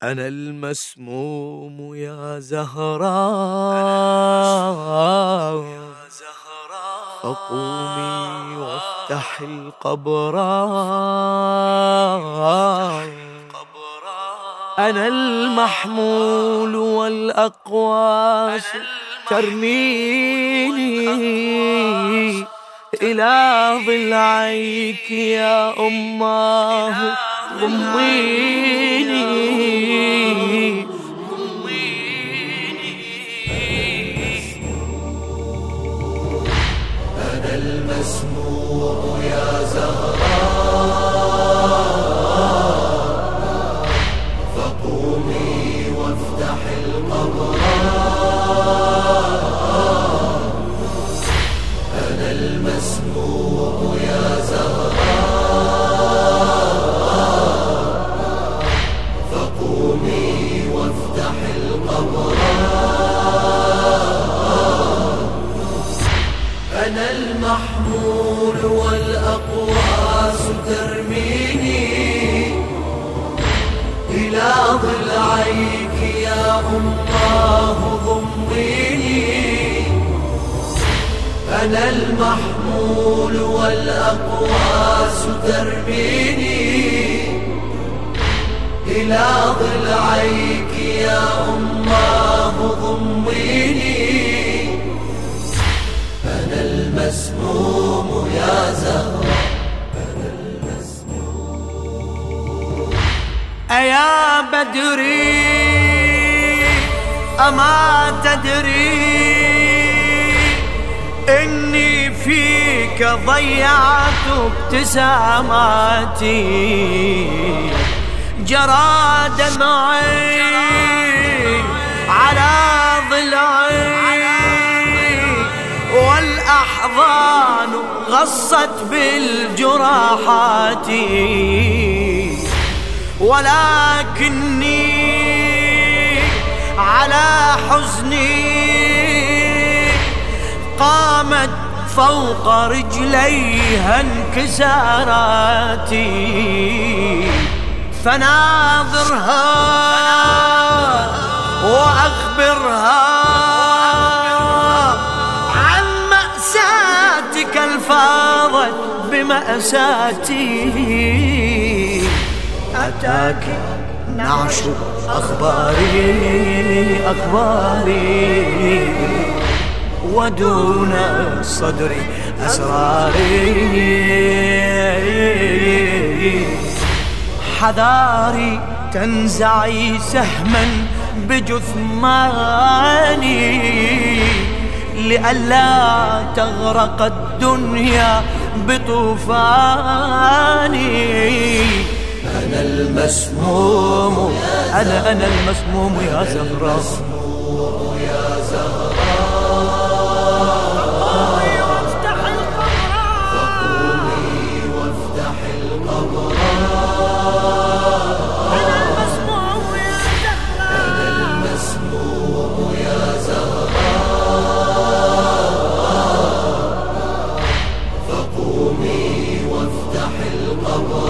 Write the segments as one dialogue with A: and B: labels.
A: أنا المسموم يا زهراء، فقومي وافتح القبر. أنا المحمول والأقواس ترميني إلى ضلعيك يا أماه، ضميني.
B: أنا المسموم يا زهراء، فقومي وافتح القبر. أنا المسموم يا زهراء، فقومي وافتح القبر. أنا المحمول والأقواس ترميني إلى ضلعيك يا أماه، ضميني. أنا المحمول والأقواس ترميني إلى ضلعيك يا أماه، ضميني. أنا المسموم يا زهراء، أنا المسموم.
A: أيا بدري أما تدري إني فيك ضيعت ابتساماتي، جرى دمعي على ضلعي، والأحضان غصت بالجراحات، ولكني على حزني قامت فوق رجليها انكساراتي، فناظرها وأخبرها عن مأساتك الفاضت بمأساتي. أتاك نعش أخباري ودون صدري أسراري. حذاري تنزعي سهما بجثماني، لئلا تغرق الدنيا بطوفاني.
B: أنا المسموم،
A: أنا المسموم يا زهراء،
B: فقومي وافتح القبر. أنا المسموم يا زهراء، فقومي وافتح القبر.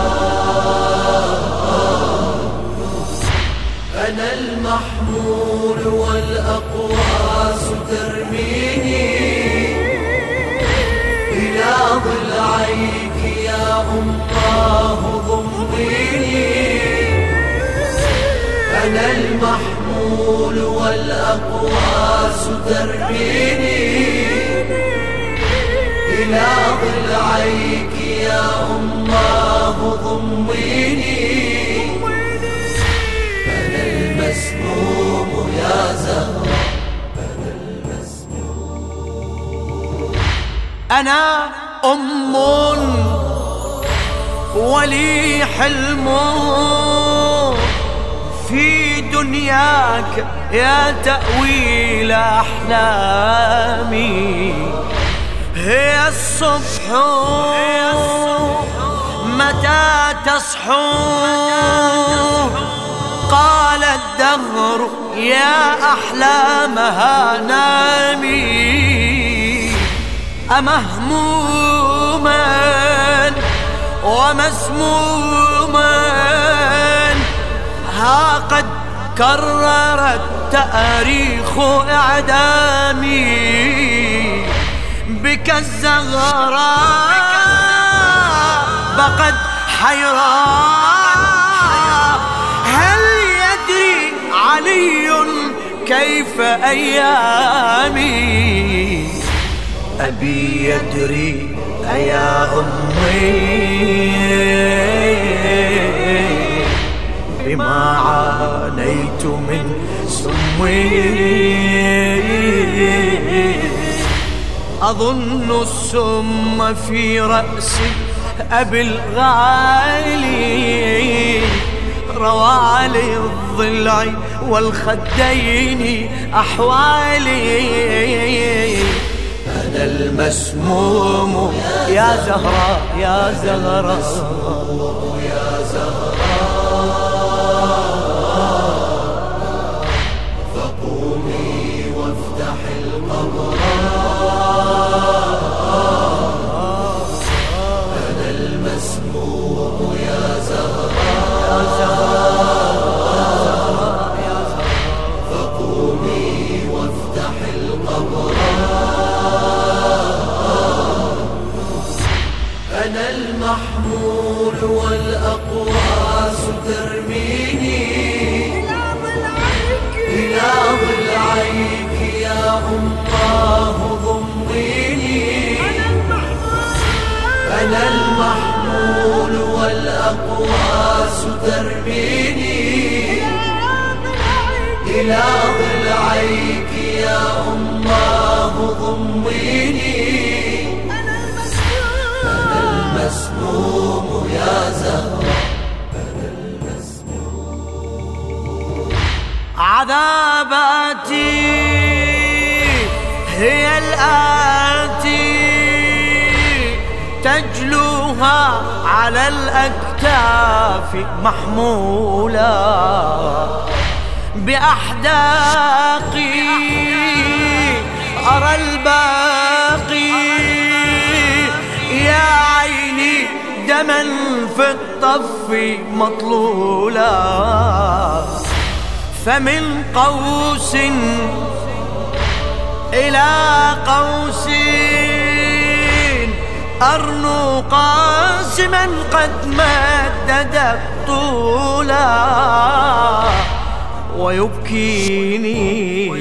B: أنا المحمول والأقواس ترميني إلى ضلعيك يا أماه، ضميني. أنا المحمول والأقواس ترميني إلى ضلعيك يا أماه، ضميني. أنا المسموم يا زهراء، أنا المسموم.
A: أنا أم ولي حلم في دنياك يا تأويل أحلامي. هي الصبح متى تصحو قال الدهر يا أحلامها نامي. أمهموما ومسموما ها كررت تاريخ إعدامي بك الزهراء بقت حيراء. هل يدري علي كيف أيامي؟ أبي يدري يا أمي بما عانيت من سمي. أظن السم في رأس أبي الغالي روى للضلع والخدين أحوالي. أنا المسموم يا زهراء يا زهراء يا زهراء، فقومي وافتحي القبر. أنا المسموم يا زهراء يا زهراء يا زهراء، فقومي وافتحي القبر. أنا المحمول والأقواس ترميني إلى ضلعيك يا أماه ضميني. أنا المحمول والأقواس ترميني إلى ضلعيك يا أماه ضميني. المسموم يا زهراء. أنا المسموم. عذاباتي هي الآتي تجلوها على الأكتاف محمولا بأحداقي أرى الباقي يا عيني دما في الطف مطلولا. فمن قوس إلى قوس أرنو قاسما قد مدد الطولا ويبكيني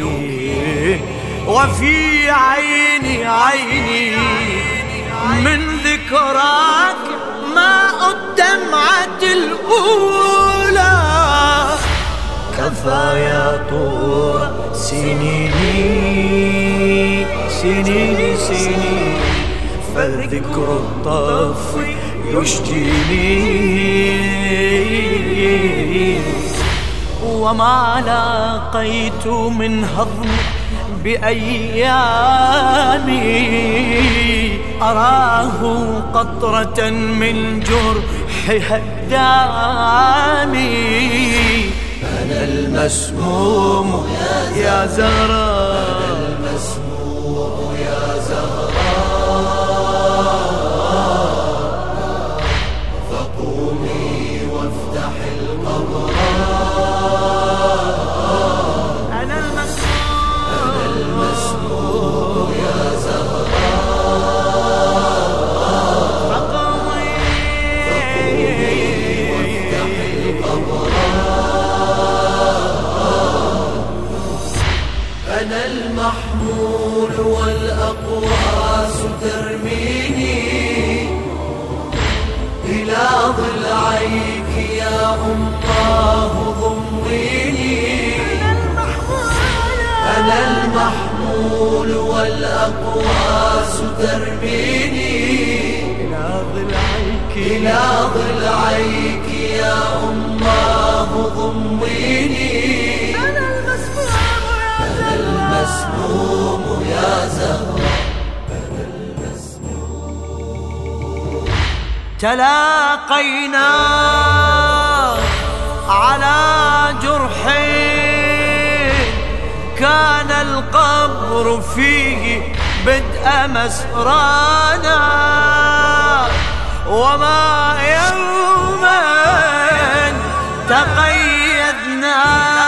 A: وفي عيني عيني من ذكراك ماء الدمعة الأولى. كفى يا طور سنيني سنيني سنيني فالذكر الطف يشجيني. وما لاقيت من هضم بأيامي أراه قطرة من جرح هدامي. أنا المسموم يا زهراء. أنا المسموم يا زهراء، فقومي وافتحي القبر. أنا المسموم يا زهراء، فقومي وافتحي القبر. أنا المحمول والأقواس ترميني إلى ضلعيك يا أماه ضميني. أنا المحمول والأقواس ترميني إلى ضلعيك يا أماه ضميني. أنا المسموم يا زهراء. أنا المسموم. تلاقينا على جرحين كان القبر فيه بدء مسرانا. وما يوما تقيدنا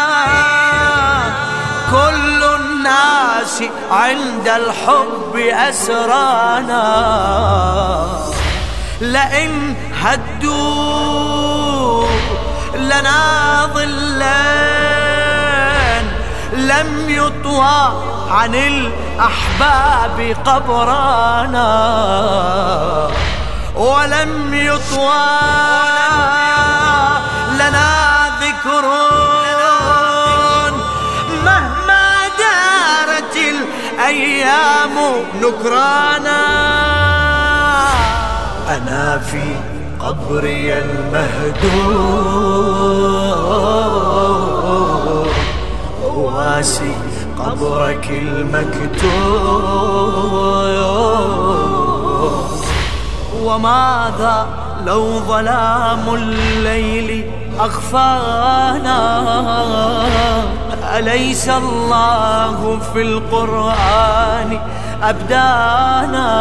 A: كل الناس عند الحب أسرانا، لئن هدوا لنا ظلان لم يطوى عن الأحباب قبرانا، ولم يطوى لنا ذكر مهما دارت الأيام نكرانا. أنا في قبري المهدور واسي قبرك المكتوب، وماذا لو ظلام الليل أخفانا؟ أليس الله في القرآن أبدانا؟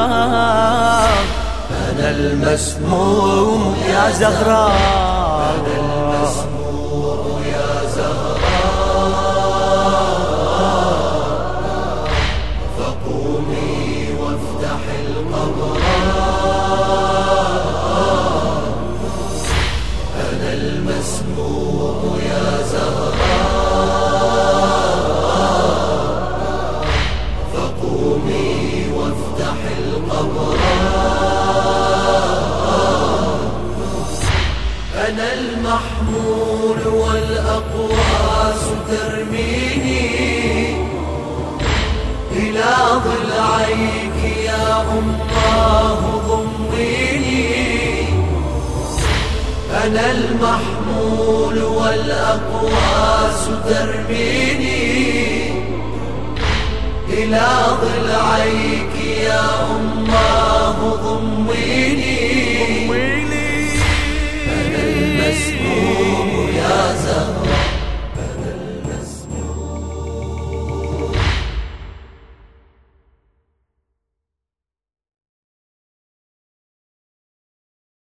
A: أنا المسموم يا زهراء، أنا المسموم يا زهراء، فقومي وافتح القبر. أنا المسموم يا زهراء، فقومي وافتح القبر. أنا المحمول والأقواس ترميني إلى ضلعيك يا الله ضميني. أنا المحمول والأقواس ترميني إلى ضلعيك يا الله ضميني.